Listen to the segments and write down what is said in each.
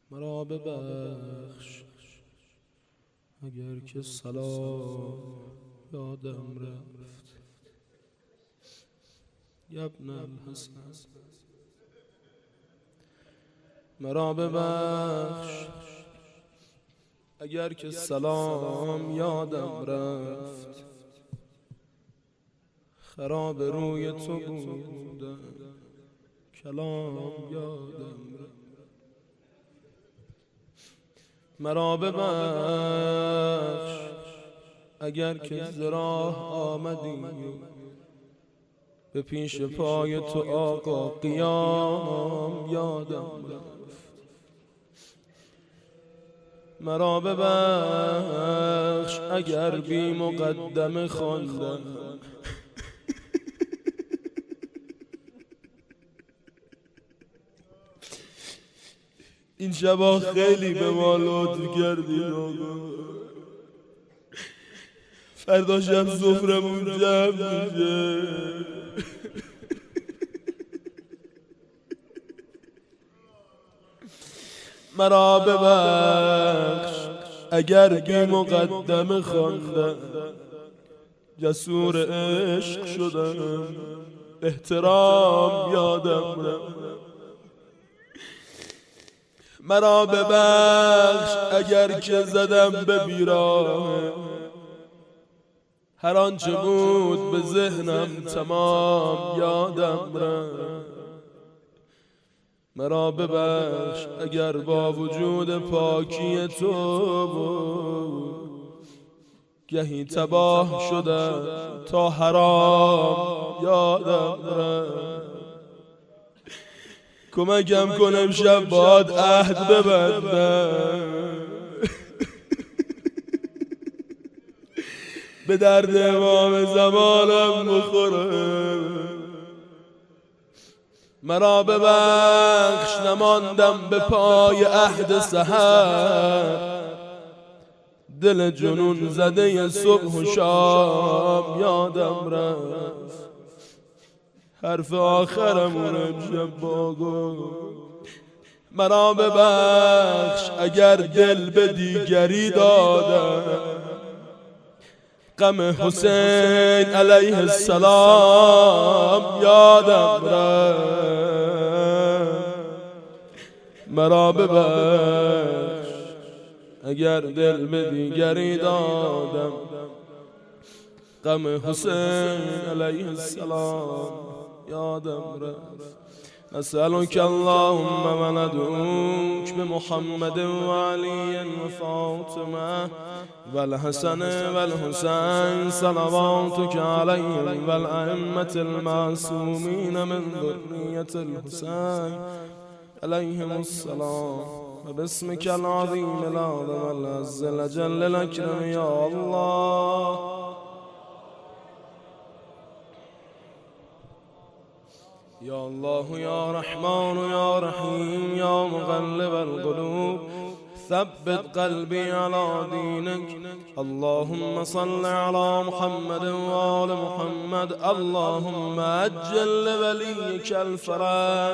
مرا ببخش اگر که صلاح یادم رفت. یبن الحسن مرا ببخش اگر که سلام یادم رفت. خراب روی تو بودم کلام یادم رفت. مرا ببخش اگر که ز راه آمدی به پیش پای تو آقا قیام یادم رفت. مرا ببخش اگر بی مقدمه خواندم این شبا خیلی به ما لطف کردی آقا. فردا شب سفرمون جمع میشه. مرا ببخش اگر بی مقدمه خواندم جسور عشق شدم احترام یادم رفت. مرا ببخش اگر که زدم به بیراه هر آنچه بود به ذهنم تمام یادم رفت. مرا ببخش اگر با وجود پاکی تو بود گهی تباه شدم تا حرام یادم رفت. کمکم کن امشب باهات عهد ببندم به درد امام زمانم بخورم. مرا ببخش نماندم به پای عهد سحر دل جنون زده صبح و شام یادم رفت. حرف آخرمون امشب باگو. مرا ببخش اگر دل به دیگری دادم غم حسین علیه السلام یادم رفت. مرا ببخش اگر دل به دیگری دادم غم حسین علیه السلام یادم رفت. نسألك اللهم وندعوك بمحمد وعلي وفاطمة والحسن والحسين صلواتك عليهم والأئمة المعصومين من ذرية الحسين عليهم السلام وباسمك العظيم الأعظم العز الأجل الأكرم يا الله. يا الله يا رحمن يا رحيم يا مقلب القلوب ثبت قلبي على دينك. اللهم صل على محمد وآل محمد. اللهم أجل لوليك الفرج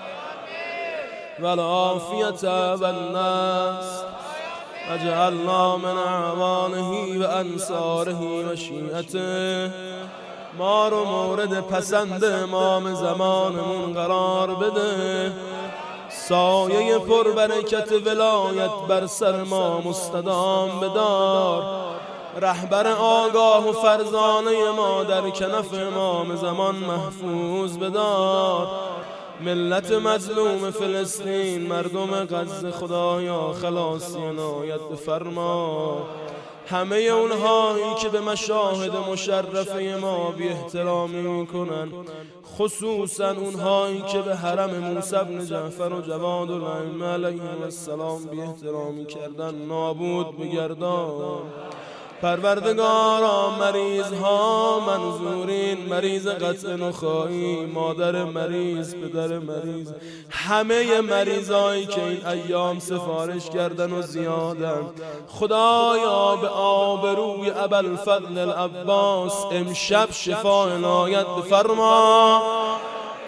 والعافية والناس واجعلنا من أعوانه وأنصاره وشيعته. ما رو مورد پسند امام زمانمون قرار بده. سایه پربرکت ولایت بر سر ما مستدام بدار. رهبر آگاه و فرزانه ما در کنف امام زمان محفوظ بدار. ملت مظلوم فلسطین مردم غزه خدایا خلاصی عنایت بفرما. همه اونهایی که به مشاهد مشرفه ما بی احترامی میکنن خصوصا اونهایی که به حرم موسی بن جعفر و جواد الائمه علیهم السلام بی احترامی کردن نابود بگردان. پروردگارا مریض ها منظورین، مریض قطع نخاعی، مادر مریض، پدر مریض، همه مریضایی که این ایام سفارش کردن و زیادن، خدایا به آبروی ابوالفضل العباس امشب شفا عنایت بفرما.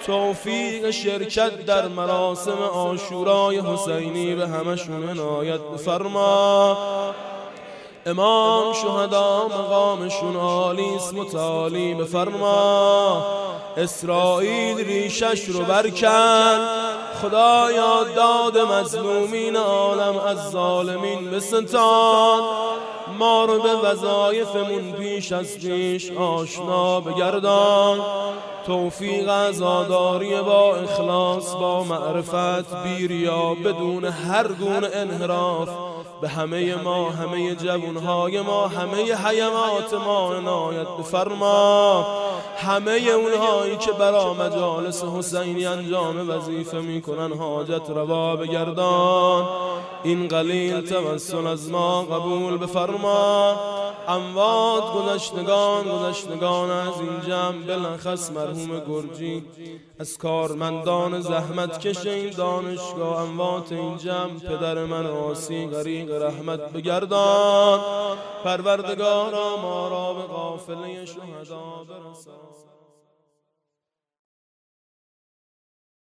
توفیق شرکت در مراسم عاشورای حسینی به همشون عنایت بفرما. امام شهدا مقامشون عالی است متعالی بفرما. اسرائیل ریشش رو برکن، خدایا داد مظلومین عالم از ظالمین بستان. ما رو به وظایفمون پیش از پیش آشنا بگردان. توفیق عزاداری با اخلاص با معرفت بیریا بدون هر گونه انحراف به همه ما، همه جوانهای ما، همه حیمات ما عنایت بفرما. همه اونهایی که برا مجالس حسینی انجام وظیفه میکنن حاجت روا بگردان. این قلیل توسل از ما قبول بفرما. اموات گذشتگان از این جمع بلخص مرحوم گرجی، از کارمندان زحمت کش این دانشگاه، اموات این جمع پدر من آسی غریق رحمت بگردان. پروردگارا ما را به قافله شهدا برسان.